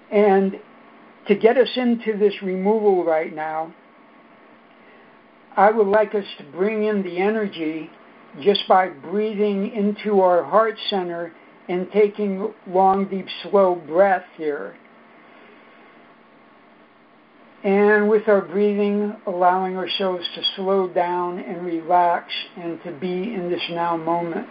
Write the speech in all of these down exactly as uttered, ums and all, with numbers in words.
And to get us into this removal right now, I would like us to bring in the energy just by breathing into our heart center and taking long, deep, slow breath here. And with our breathing, allowing ourselves to slow down and relax and to be in this now moment.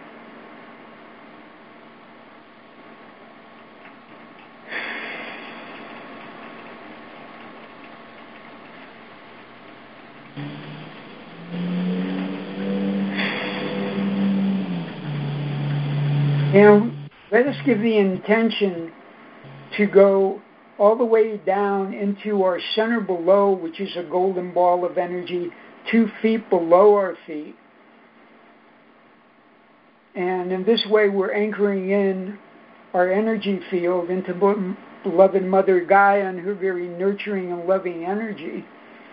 And let us give the intention to go all the way down into our center below, which is a golden ball of energy, two feet below our feet. And in this way, we're anchoring in our energy field into beloved Mother Gaia and her very nurturing and loving energy.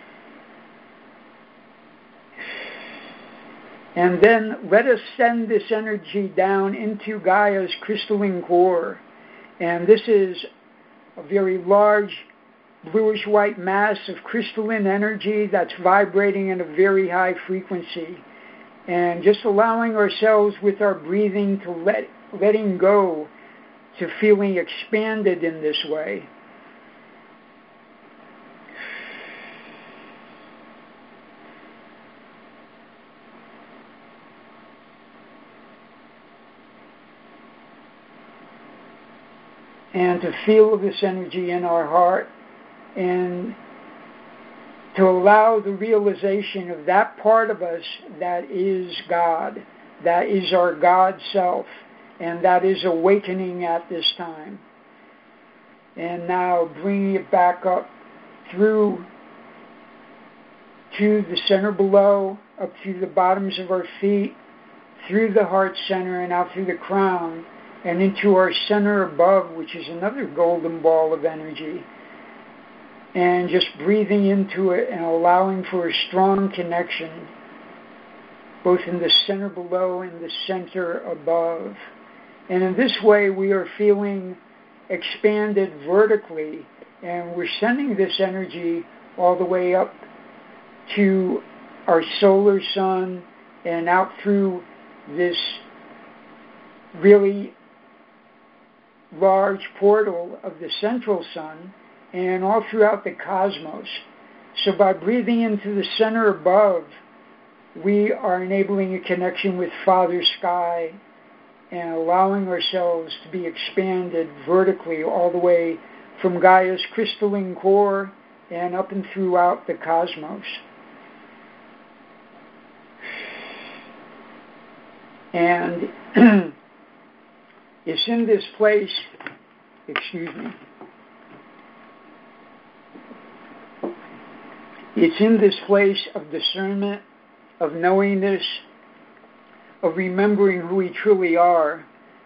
And then let us send this energy down into Gaia's crystalline core. And this is a very large bluish-white mass of crystalline energy that's vibrating in a very high frequency. And just allowing ourselves with our breathing to let letting go, to feeling expanded in this way. And to feel this energy in our heart and to allow the realization of that part of us that is God, that is our God self, and that is awakening at this time. And now bringing it back up through to the center below, up through the bottoms of our feet, through the heart center and out through the crown, and into our center above, which is another golden ball of energy. And just breathing into it and allowing for a strong connection, both in the center below and the center above. And in this way, we are feeling expanded vertically, and we're sending this energy all the way up to our solar sun and out through this really large portal of the central sun and all throughout the cosmos. So by breathing into the center above, we are enabling a connection with Father Sky and allowing ourselves to be expanded vertically all the way from Gaia's crystalline core and up and throughout the cosmos. And it's in this place, excuse me, it's in this place of discernment, of knowingness, of remembering who we truly are,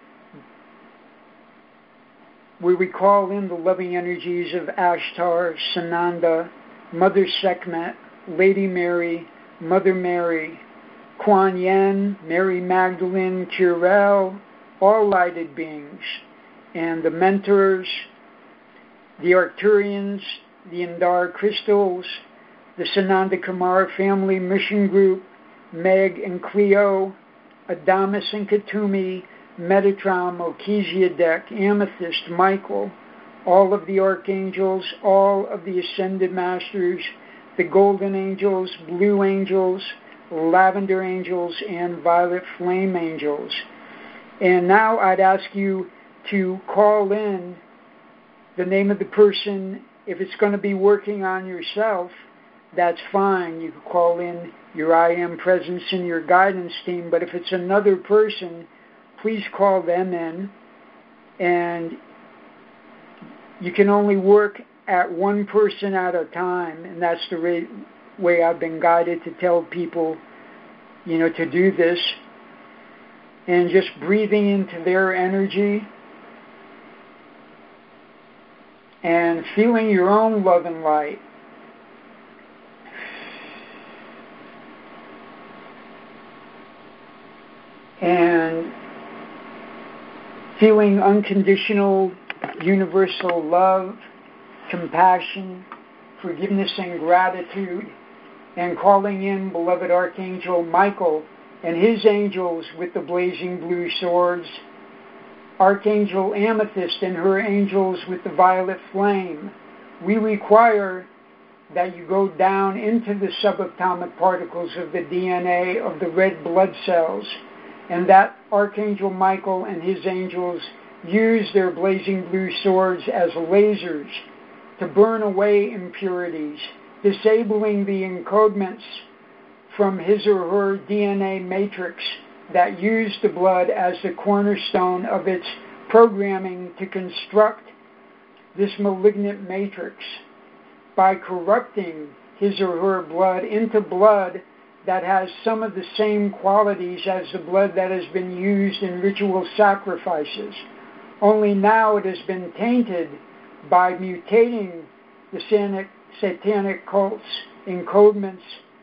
where we call in the loving energies of Ashtar, Sananda, Mother Sekhmet, Lady Mary, Mother Mary, Kuan Yin, Mary Magdalene, Kirel, all lighted beings, and the mentors, the Arcturians, the Indar crystals, the Sananda Kumar family mission group, Meg and Cleo, Adamus and Katumi, Metatron, Melchizedek, Amethyst, Michael, all of the archangels, all of the ascended masters, the golden angels, blue angels, lavender angels, and violet flame angels. And now I'd ask you to call in the name of the person. If it's going to be working on yourself, that's fine. You can call in your I Am presence and your guidance team. But if it's another person, please call them in. And you can only work at one person at a time. And that's the way I've been guided to tell people, you know, to do this. And just breathing into their energy and feeling your own love and light. And feeling unconditional universal love, compassion, forgiveness, and gratitude, and calling in beloved Archangel Michael and his angels with the blazing blue swords, Archangel Amethyst and her angels with the violet flame. We require that you go down into the subatomic particles of the D N A of the red blood cells, and that Archangel Michael and his angels use their blazing blue swords as lasers to burn away impurities, disabling the encodements from his or her D N A matrix that use the blood as the cornerstone of its programming to construct this malignant matrix by corrupting his or her blood into blood that has some of the same qualities as the blood that has been used in ritual sacrifices. Only now it has been tainted by mutating the satanic, satanic cult's encodements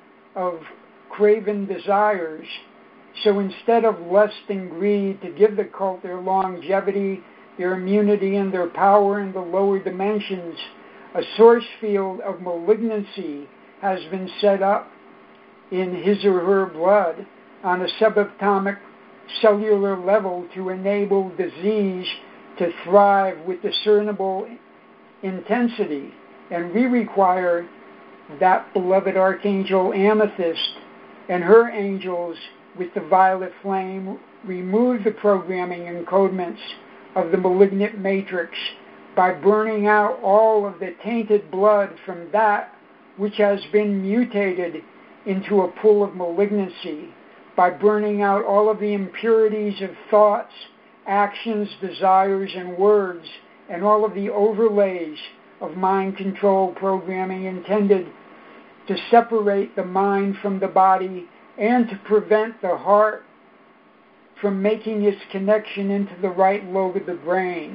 of craven desires. So instead of lust and greed to give the cult their longevity, their immunity, and their power in the lower dimensions, a source field of malignancy has been set up in his or her blood on a subatomic cellular level to enable disease to thrive with discernible intensity. And we require that beloved Archangel Amethyst and her angels with the violet flame remove the programming encodements of the malignant matrix by burning out all of the tainted blood from that which has been mutated into a pool of malignancy, by burning out all of the impurities of thoughts, actions, desires, and words, and all of the overlays of mind control programming intended to separate the mind from the body and to prevent the heart from making its connection into the right lobe of the brain.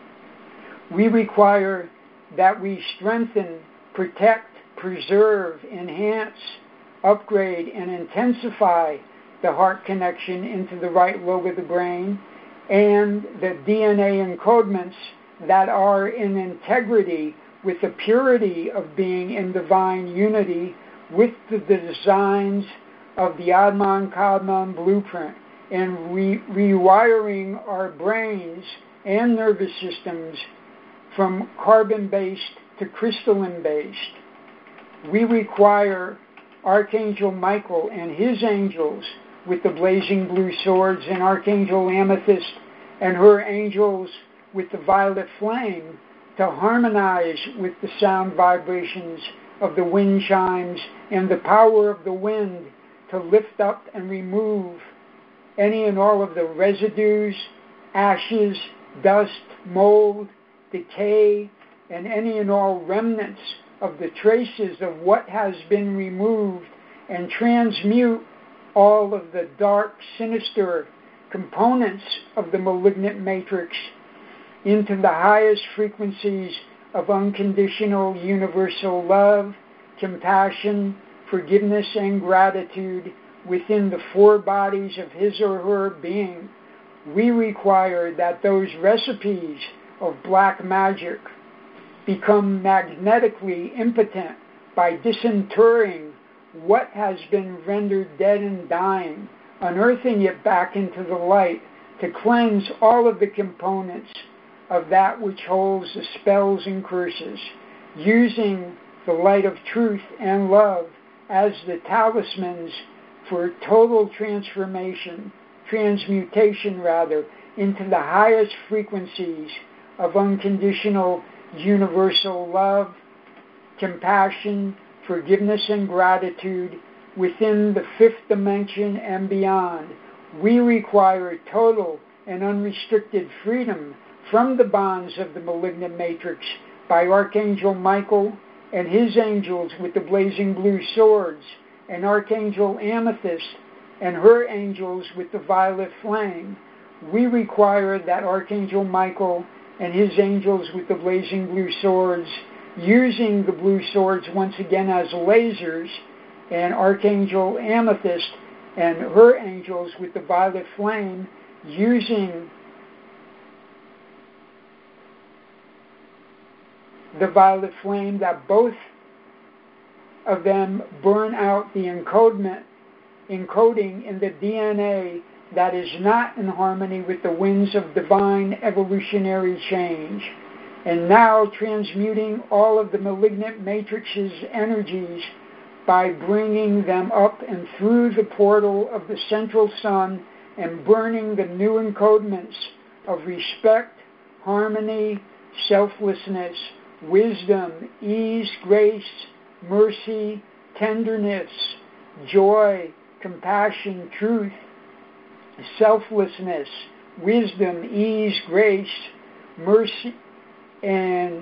We require that we strengthen, protect, preserve, enhance, upgrade, and intensify the heart connection into the right lobe of the brain, and the D N A encodements that are in integrity with the purity of being in divine unity with the designs of the Atman Kadmon blueprint, and re- rewiring our brains and nervous systems from carbon-based to crystalline-based. We require Archangel Michael and his angels with the blazing blue swords, and Archangel Amethyst and her angels with the violet flame to harmonize with the sound vibrations of the wind chimes and the power of the wind to lift up and remove any and all of the residues, ashes, dust, mold, decay, and any and all remnants of the traces of what has been removed, and transmute all of the dark, sinister components of the malignant matrix into the highest frequencies of unconditional universal love, compassion, forgiveness, and gratitude within the four bodies of his or her being. We require that those recipes of black magic become magnetically impotent by disinterring what has been rendered dead and dying, unearthing it back into the light to cleanse all of the components of that which holds the spells and curses, using the light of truth and love as the talismans for total transformation, transmutation rather, into the highest frequencies of unconditional universal love, compassion, forgiveness, and gratitude within the fifth dimension and beyond. We require total and unrestricted freedom from the bonds of the malignant matrix by Archangel Michael and his angels with the blazing blue swords, and Archangel Amethyst and her angels with the violet flame. We require that Archangel Michael and his angels with the blazing blue swords, using the blue swords once again as lasers, and Archangel Amethyst and her angels with the violet flame, using the violet flame, that both of them burn out the encodement, encoding in the D N A that is not in harmony with the winds of divine evolutionary change, and now transmuting all of the malignant matrix's energies by bringing them up and through the portal of the central sun and burning the new encodements of respect, harmony, selflessness, wisdom, ease, grace, mercy, tenderness, joy, compassion, truth, selflessness, wisdom, ease, grace, mercy, and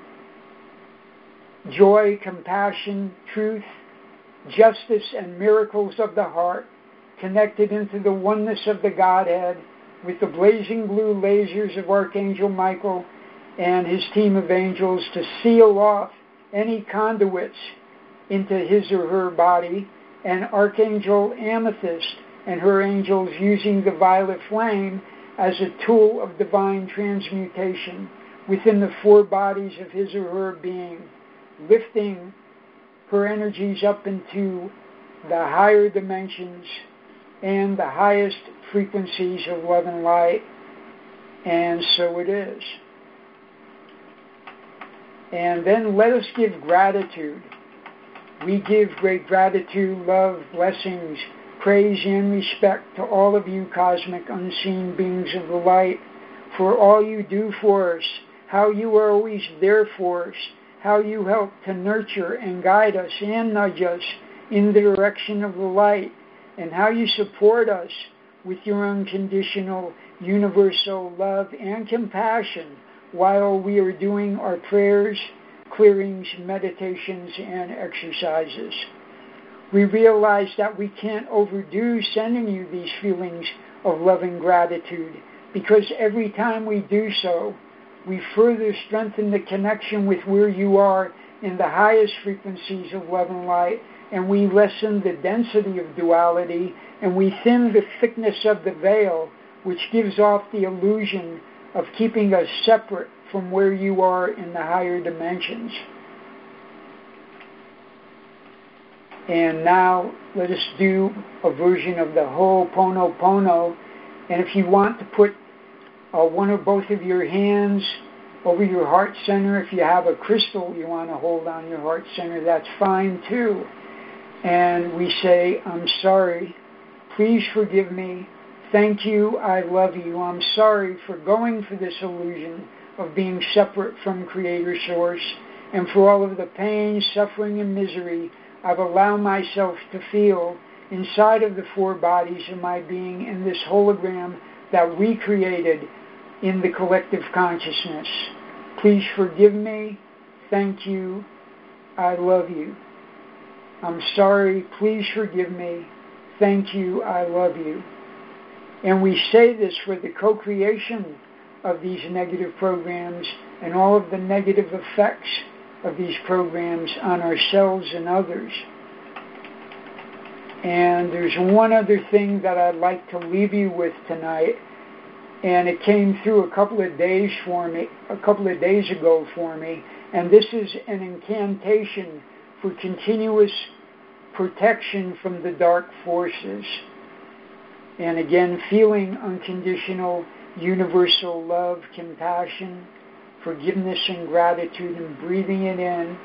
joy, compassion, truth, justice, and miracles of the heart, connected into the oneness of the Godhead with the blazing blue lasers of Archangel Michael and his team of angels to seal off any conduits into his or her body, and Archangel Amethyst and her angels using the violet flame as a tool of divine transmutation within the four bodies of his or her being, lifting her energies up into the higher dimensions and the highest frequencies of love and light. And so it is. And then let us give gratitude. We give great gratitude, love, blessings, praise, and respect to all of you cosmic unseen beings of the light for all you do for us, how you are always there for us, how you help to nurture and guide us and nudge us in the direction of the light, and how you support us with your unconditional universal love and compassion while we are doing our prayers, clearings, meditations, and exercises. We realize that we can't overdo sending you these feelings of love and gratitude, because every time we do so, we further strengthen the connection with where you are in the highest frequencies of love and light, and we lessen the density of duality, and we thin the thickness of the veil, which gives off the illusion of keeping us separate from where you are in the higher dimensions. And now let us do a version of the Ho'oponopono. And if you want to put uh, one or both of your hands over your heart center, if you have a crystal you want to hold on your heart center, that's fine too. And we say, I'm sorry, please forgive me, thank you, I love you, I'm sorry for going for this illusion of being separate from Creator Source, and for all of the pain, suffering, and misery I've allowed myself to feel inside of the four bodies of my being in this hologram that we created in the collective consciousness. Please forgive me, thank you, I love you. I'm sorry, please forgive me, thank you, I love you. And we say this for the co-creation of these negative programs and all of the negative effects of these programs on ourselves and others. And there's one other thing that I'd like to leave you with tonight, and it came through a couple of days for me, a couple of days ago for me, and this is an incantation for continuous protection from the dark forces. And again, feeling unconditional, universal love, compassion, forgiveness, and gratitude, and breathing it in,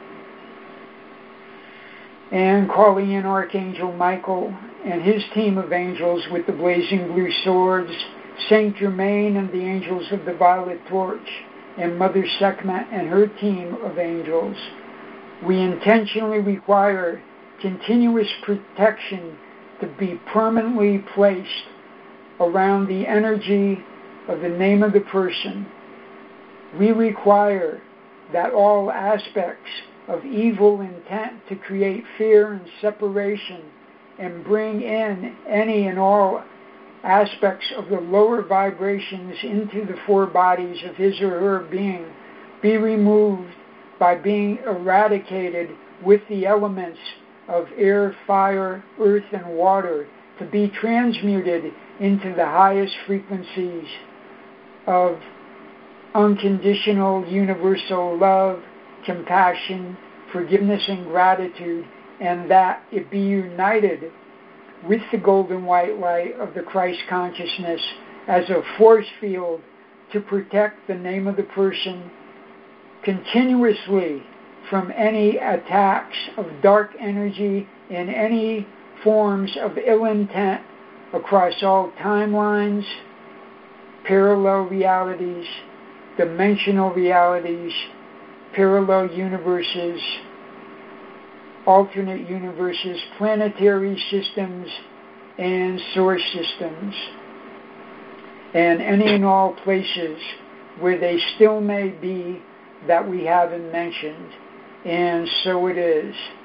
and calling in Archangel Michael and his team of angels with the blazing blue swords, Saint Germain and the angels of the violet torch, and Mother Sekhmet and her team of angels. We intentionally require continuous protection to be permanently placed around the energy of the name of the person. We require that all aspects of evil intent to create fear and separation and bring in any and all aspects of the lower vibrations into the four bodies of his or her being be removed by being eradicated with the elements of air, fire, earth, and water to be transmuted into the highest frequencies of unconditional universal love, compassion, forgiveness, and gratitude, and that it be united with the golden white light of the Christ consciousness as a force field to protect the name of the person continuously from any attacks of dark energy and any forms of ill intent across all timelines, parallel realities, dimensional realities, parallel universes, alternate universes, planetary systems, and source systems, and any and all places where they still may be that we haven't mentioned. And so it is.